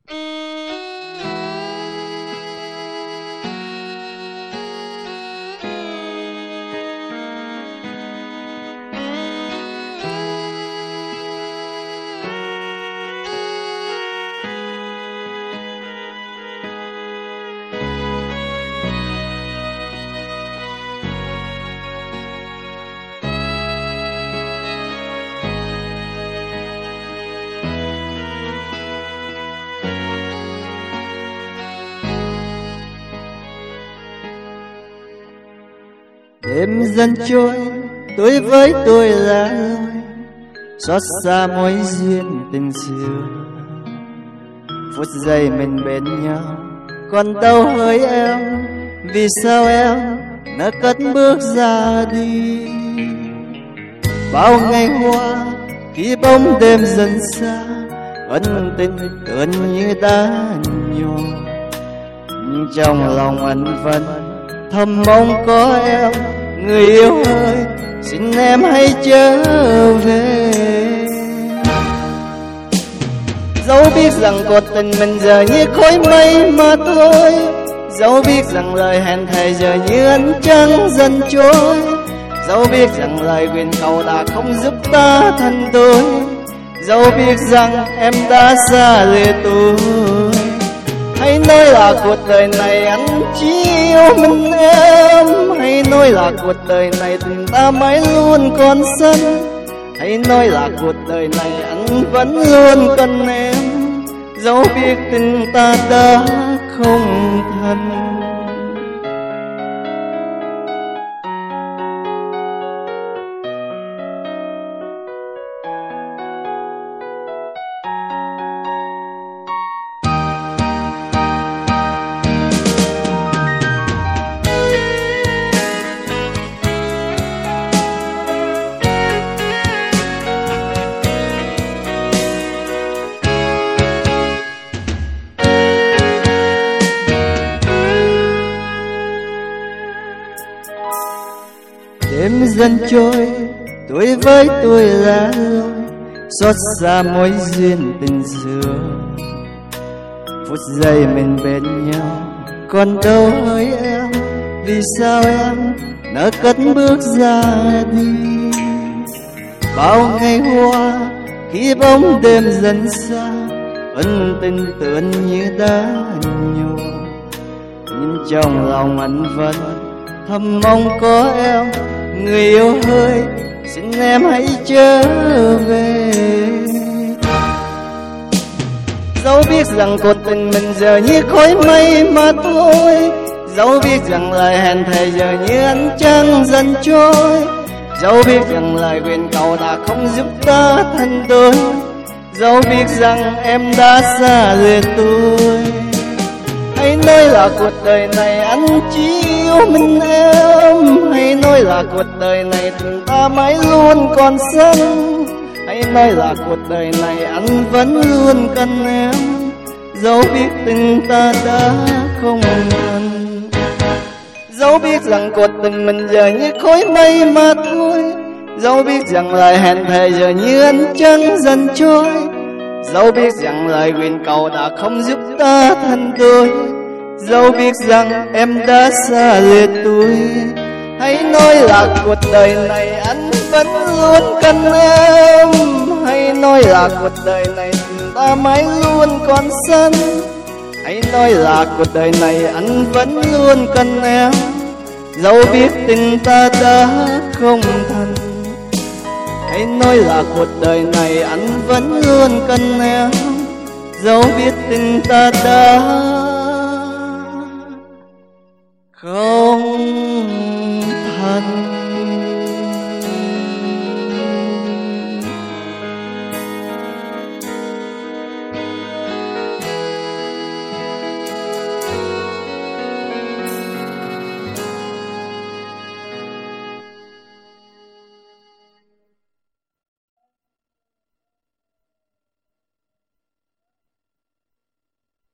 Đêm dần trôi, tôi với tôi là lối xót xa mối duyên tình xưa. Phút giây mình bên nhau, còn đâu hỡi em, vì sao em đã cất bước ra đi. Bao ngày qua, khi bóng đêm dần xa, ân tình tưởng như đã nhòa. Nhưng trong lòng ân phận thầm mong có em, người yêu ơi, xin em hãy trở về. Dẫu biết rằng cuộc tình mình giờ như khói mây mà thôi, dẫu biết rằng lời hẹn thề giờ như ánh trăng dần trôi, dẫu biết rằng lời nguyện cầu đã không giúp ta thành tôi, dẫu biết rằng em đã xa lìa tôi. Hãy nói là cuộc đời này anh chỉ yêu mình em, hãy nói là cuộc đời này tình ta mãi luôn còn sân, hãy nói là cuộc đời này anh vẫn luôn cần em, dẫu biết tình ta đã không thân. Đêm dần trôi, tôi với tôi là lối xót xa mối duyên tình xưa. Phút giây mình bên nhau, còn đâu hỡi em, vì sao em đã cất bước ra đi. Bao ngày qua, khi bóng đêm dần xa, ân tình tưởng như đã nhòa. Nhưng trong lòng anh vẫn thầm mong có em, người yêu ơi, xin em hãy trở về. Dẫu biết rằng cuộc tình mình giờ như khói mây mà thôi, dẫu biết rằng lời hẹn thề giờ như ánh trăng dần trôi, dẫu biết rằng lời nguyện cầu đã không giúp ta thành đôi, dẫu biết rằng em đã xa lìa tôi. Hãy nói là cuộc đời này anh chỉ yêu mình em, hãy nói là cuộc đời này tình ta mãi luôn còn sân, hãy nói là cuộc đời này anh vẫn luôn cần em, dẫu biết tình ta đã không thân. Dẫu biết rằng cuộc tình mình giờ như khói mây mà thôi, dẫu biết rằng lời hẹn thề giờ như ánh trăng dần trôi, dẫu biết rằng lời nguyện cầu đã không giúp ta thành đôi, dẫu biết rằng em đã xa lìa tôi. Hãy nói là cuộc đời này anh vẫn luôn cần em, hãy nói là cuộc đời này tình ta mãi luôn còn sân, hãy nói là cuộc đời này anh vẫn luôn cần em, dẫu biết tình ta đã không thân. Hãy nói là cuộc đời này anh vẫn luôn cần em, dẫu biết tình ta đã không thân.